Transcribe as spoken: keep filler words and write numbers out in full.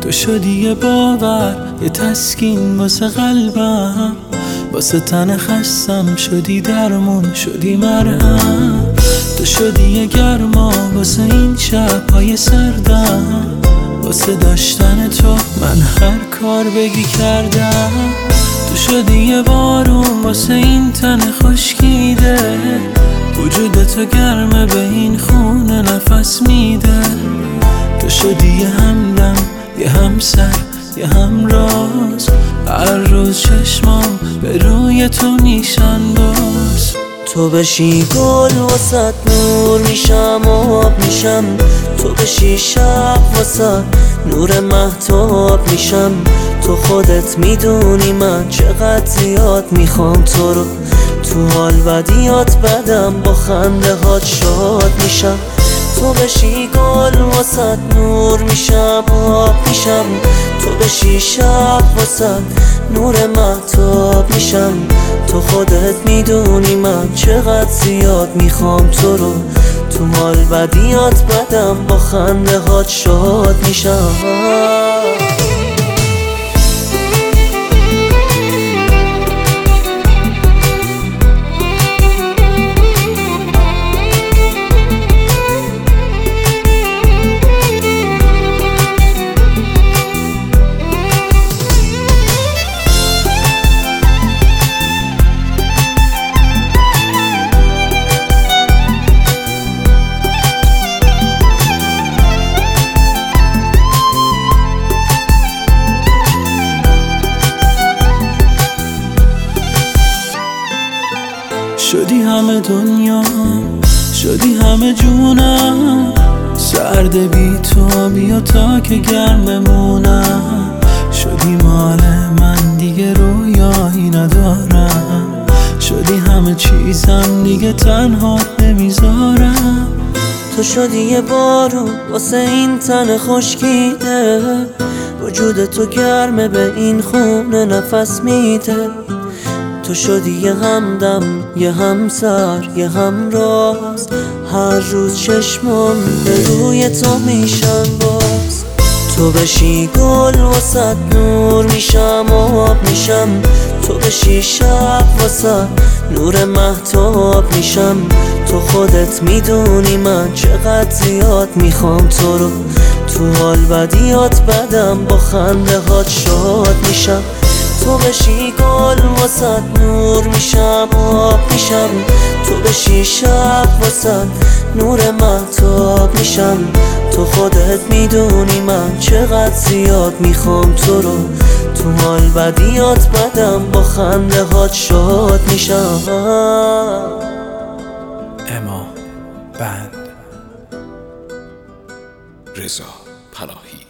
تو شدی یه باور، یه تسکین واسه قلبم، واسه تن خستم شدی درمون، شدی مرهم. تو شدی یه گرما واسه این شب‌های سردم، واسه داشتن تو من هر کار بگی کردم. تو شدی یه بارون واسه این تن خشکیده، وجود تو گرمه به این خونه نفس میده. تو شدی یه همدم، یه همسر، یه همراز، هر روز چشمام به روی تو نیشان باز. تو بشی گل واسط نور میشم و آب میشم، تو بشی شب واسط نور مهتاب میشم. تو خودت میدونی من چقدر زیاد میخوام تو رو، تو حال بدیات بدم با خنده هات شاد میشم. تو بشی گل واسط نور میشم و آب میشم، تو بشی شب واسط نور مهتاب میشم. تو خودت میدونی من چقدر زیاد میخوام تو رو، تو حال بدیات بدم با خنده هات شاد میشم. شدی همه دنیا، شدی همه جونم، سرد بی تو بیا تا که گرم بمونم. شدی مال من دیگه رویایی ندارم، شدی همه چیزم دیگه تنها نمیذارم. تو شدی یه بارون واسه این تن خشکیده، وجود تو گرمه به این خونه نفس میده. تو شدی یه همدم، یه همسر، یه همراز، هر روز چشمام به روی تو میشن باز. تو بشی گل واسط نور میشم و آب میشم، تو بشی شب واسط نور مهتاب میشم. تو خودت میدونی من چقدر زیاد میخوام تو رو، تو حال بدیات بدم با خنده هات شاد میشم. تو بشی گل واسط نور میشم و آب میشم، تو بشی شب واسط نور مهتاب میشم. تو خودت میدونی من چقدر زیاد میخوام تو رو، تو حال بدیات بدم با خنده هات شاد میشم. اما بند رضا پناهی.